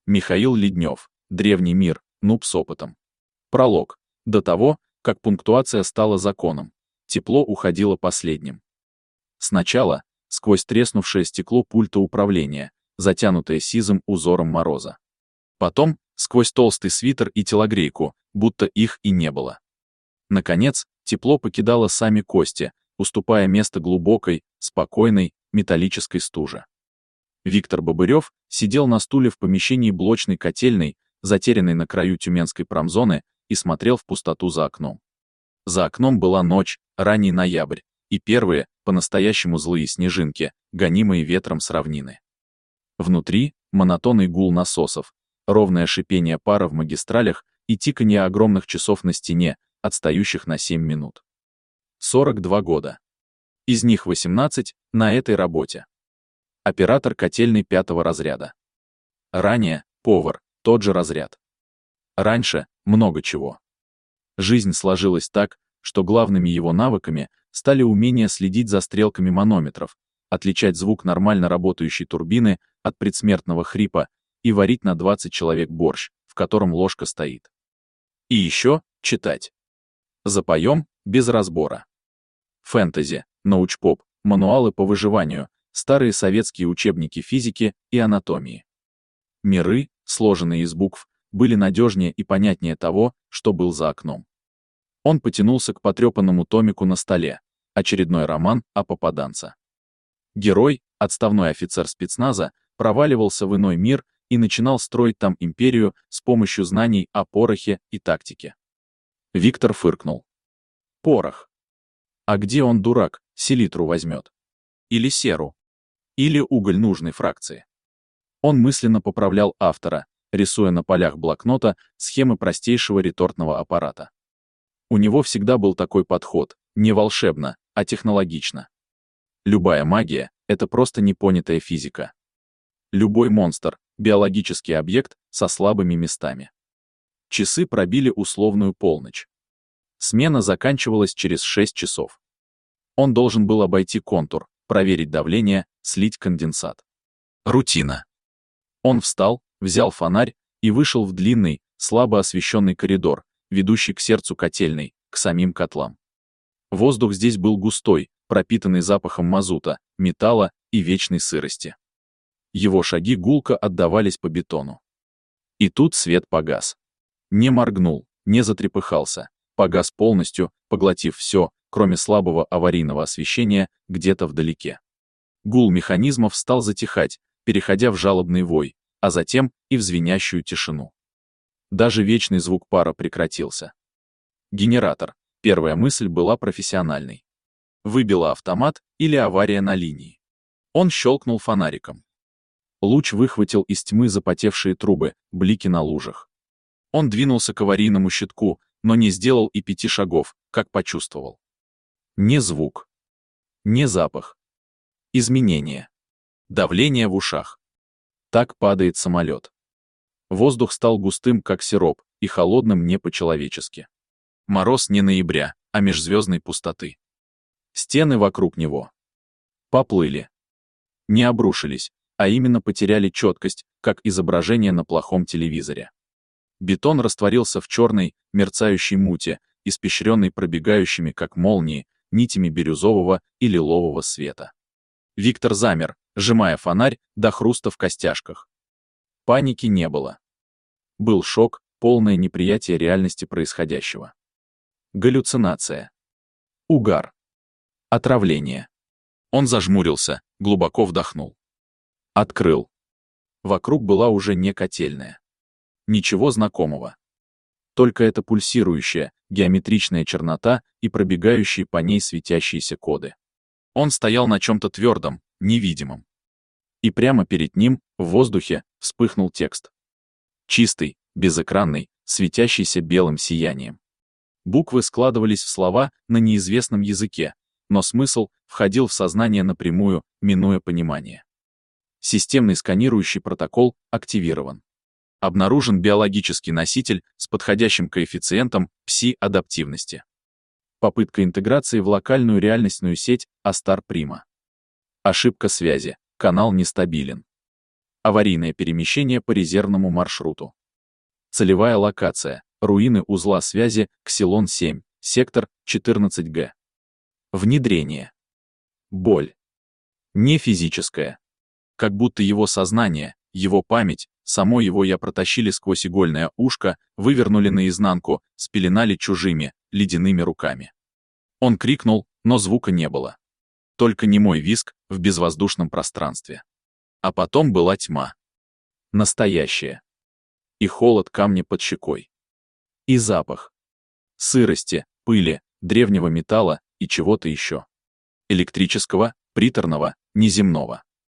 Михаил Леднев. Древний мир. Нуб с опытом. Пролог. До того, как пунктуация стала законом, тепло уходило последним. Сначала сквозь треснувшее стекло пульта управления, затянутое сизым узором мороза. Потом сквозь толстый свитер и телогрейку, будто их и не было. Наконец, тепло покидало сами кости, уступая место глубокой, спокойной, металлической стуже. Виктор Бобырев сидел на стуле в помещении блочной котельной, затерянной на краю Тюменской промзоны, и смотрел в пустоту за окном. За окном была ночь, ранний ноябрь, и первые, по-настоящему злые снежинки, гонимые ветром с равнины. Внутри — монотонный гул насосов, ровное шипение пара в магистралях и тиканье огромных часов на стене, отстающих на 7 минут. 42 года. Из них 18 на этой работе. Оператор котельной 5-го разряда. Ранее — повар, тот же разряд. Раньше — много чего. Жизнь сложилась так, что главными его навыками стали умение следить за стрелками манометров, отличать звук нормально работающей турбины от предсмертного хрипа и варить на 20 человек борщ, в котором ложка стоит. И еще читать. Запоем без разбора. Фэнтези, научпоп, мануалы по выживанию, старые советские учебники физики и анатомии. Миры, сложенные из букв, были надежнее и понятнее того, что был за окном. Он потянулся к потрепанному томику на столе, очередной роман о попаданце. Герой, отставной офицер спецназа, проваливался в иной мир и начинал строить там империю с помощью знаний о порохе и тактике. Виктор фыркнул. Порох. А где он, дурак, селитру возьмет? Или серу? Или уголь нужной фракции? Он мысленно поправлял автора, рисуя на полях блокнота схемы простейшего ретортного аппарата. У него всегда был такой подход, не волшебно, а технологично. Любая магия — это просто непонятая физика. Любой монстр — биологический объект со слабыми местами. Часы пробили условную полночь. Смена заканчивалась через 6 часов. Он должен был обойти контур, проверить давление, слить конденсат. Рутина. Он встал, взял фонарь и вышел в длинный, слабо освещенный коридор, ведущий к сердцу котельной, к самим котлам. Воздух здесь был густой, пропитанный запахом мазута, металла и вечной сырости. Его шаги гулко отдавались по бетону. И тут свет погас. Не моргнул, не затрепыхался, погас полностью, поглотив все, кроме слабого аварийного освещения, где-то вдалеке. Гул механизмов стал затихать, переходя в жалобный вой, а затем и в звенящую тишину. Даже вечный звук пара прекратился. Генератор. Первая мысль была профессиональной. Выбило автомат или авария на линии. Он щелкнул фонариком. Луч выхватил из тьмы запотевшие трубы, блики на лужах. Он двинулся к аварийному щитку, но не сделал и 5 шагов, как почувствовал. Не звук. Не запах. Изменение. Давление в ушах. Так падает самолет. Воздух стал густым, как сироп, и холодным не по-человечески. Мороз не ноября, а межзвездной пустоты. Стены вокруг него поплыли. Не обрушились, а именно потеряли четкость, как изображение на плохом телевизоре. Бетон растворился в черной, мерцающей муте, испещренной пробегающими, как молнии, нитями бирюзового и лилового света. Виктор замер, сжимая фонарь до хруста в костяшках. Паники не было. Был шок, полное неприятие реальности происходящего. Галлюцинация. Угар. Отравление. Он зажмурился, глубоко вдохнул. Открыл. Вокруг была уже не котельная. Ничего знакомого. Только эта пульсирующая, геометричная чернота и пробегающие по ней светящиеся коды. Он стоял на чем-то твердом, невидимом. И прямо перед ним, в воздухе, вспыхнул текст. Чистый, безэкранный, светящийся белым сиянием. Буквы складывались в слова на неизвестном языке, но смысл входил в сознание напрямую, минуя понимание. Системный сканирующий протокол активирован. Обнаружен биологический носитель с подходящим коэффициентом пси-адаптивности. Попытка интеграции в локальную реальностную сеть Астар Прима. Ошибка связи, канал нестабилен. Аварийное перемещение по резервному маршруту. Целевая локация. Руины узла связи Ксилон-7, сектор 14Г. Внедрение. Боль. Не физическая. Как будто его сознание, его память, само его я протащили сквозь игольное ушко, вывернули наизнанку, спеленали чужими, ледяными руками. Он крикнул, но звука не было. Только немой визг в безвоздушном пространстве. А потом была тьма. Настоящая. И холод камня под щекой. И запах. Сырости, пыли, древнего металла и чего-то еще. Электрического, приторного, неземного.